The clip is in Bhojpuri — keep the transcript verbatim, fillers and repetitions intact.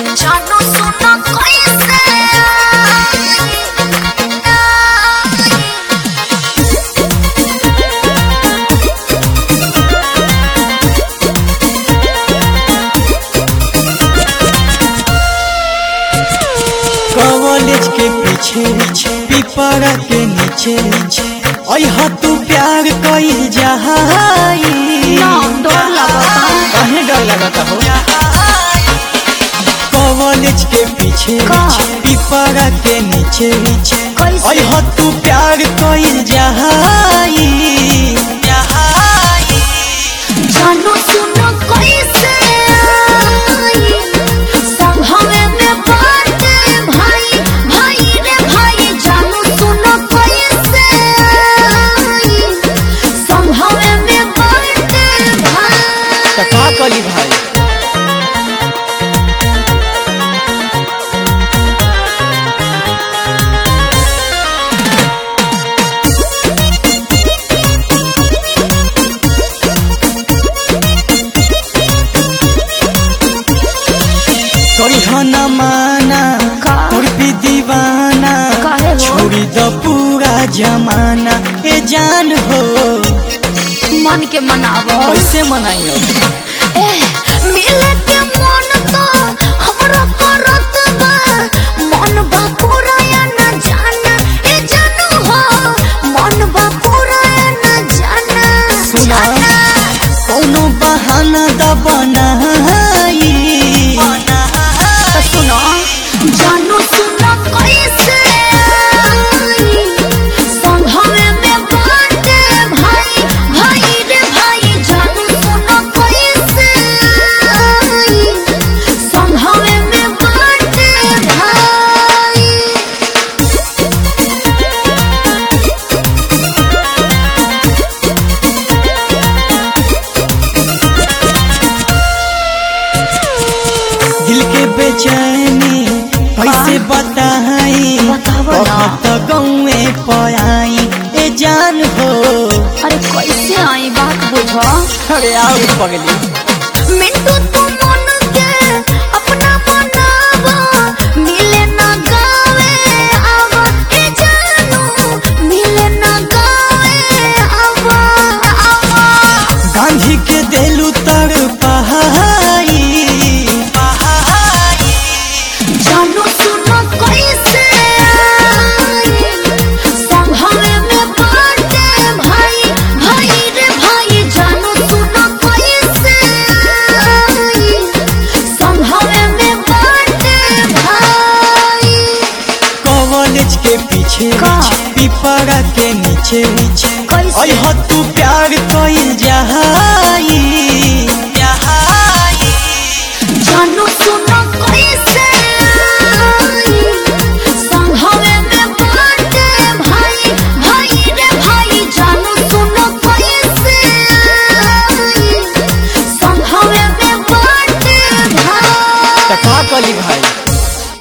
जानू सुनो कैसे कॉलेज के पीछे पिपरा के नीचे अहा तू प्यार कइल जहाई ना डर लगता काहे डर लगता हो कॉलेज के पीछे पिपरा के नीचे कैसे अहा तू प्यार कइल जहाई जानू सुनो कैसे संभवे में बाटे भाई भाई रे भाई जानू सुनो कैसे संभवे में बाटे भाई त का कली भाई करिहना माना का? तोर भी दीवाना काहे हो? छोड़ी द पूरा जमाना ए जान हो मन के मनावो कैसे मनाइयो ए मिले के मन तो हमरा करत बा मन बा पूरा या न जाना ए जानू हो मन बा पूरा या न जाना सुना कोनो बहाना द बनाई तो सुनो जानू सुनो कैसे संभवे में बाटे भाई भाई रे भाई जानू सुनो कैसे संभवे में बाटे भाई दिल के बेचैनी कैसे बताई बतावो ना। बहुत गौए पयाई ए जान हो अरे कैसे आई बात बुझो अरे आओ पगली मिंटू तू मन के अपना बनावा मिले ना गावे आवा ए जानू मिले ना गावे आवा आवा गांधी के देलू तर पहाई जानू सुनो कैसे संभवे में बाटे भाई भाई रे भाई जानू सुनो कैसे संभवे में बाटे भाई कॉलेज के पीछे का? पिपरा के नीचे कैसे? अहा तू प्यार कइल जहाई जानू सुनो कैसे